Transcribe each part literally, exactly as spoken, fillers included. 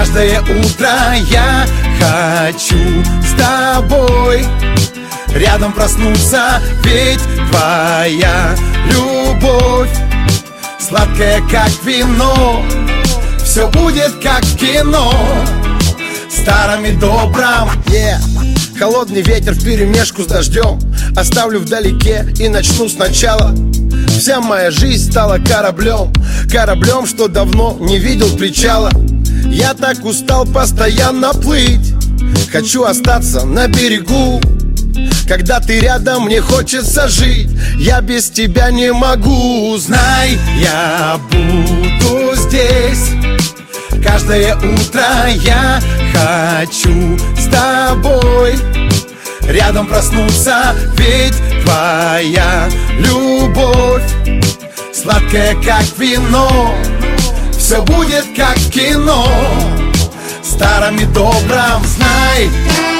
Каждое утро я хочу с тобой рядом проснуться, ведь твоя любовь сладкая, как вино. Все будет как в кино, старом и добром. yeah. Холодный ветер вперемешку с дождем оставлю вдалеке и начну сначала. Вся моя жизнь стала кораблем, кораблем, что давно не видел причала. Я так устал постоянно плыть, хочу остаться на берегу. Когда ты рядом, мне хочется жить, я без тебя не могу. Знай, я буду здесь каждое утро, я хочу с тобой рядом проснуться, ведь твоя любовь сладкая, как вино. Все будет как в кино, старом и добром. Знай,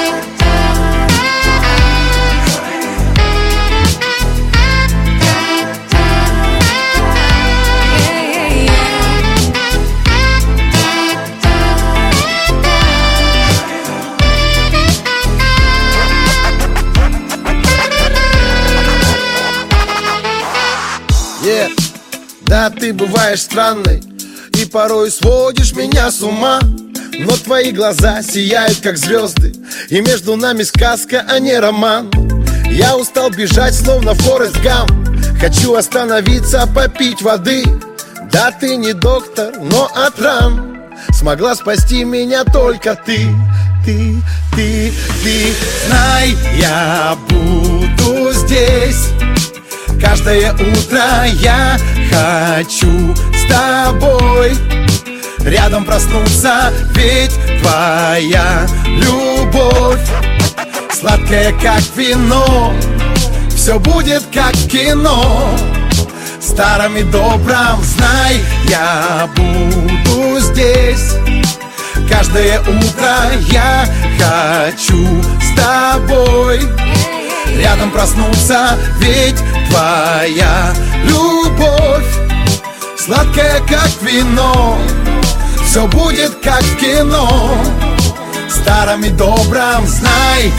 yeah. Да, ты бываешь странной и порой сводишь меня с ума, но твои глаза сияют, как звезды, и между нами сказка, а не роман. Я устал бежать, словно Форест Гамп, хочу остановиться, попить воды. Да, ты не доктор, но от ран смогла спасти меня только ты. Ты, ты, ты. Знай, я буду здесь каждое утро, я хочу с тобой рядом проснуться, ведь твоя любовь сладкая, как вино. Все будет как в кино, старом и добром. Знай, я буду здесь каждое утро, я хочу с тобой рядом проснуться, ведь твоя любовь сладкая, как вино. Все будет как в кино, старом и добром. Знай,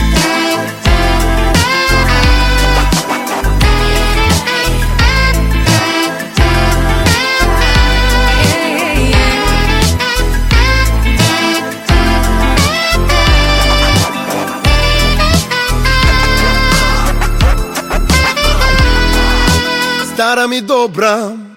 старом и добром.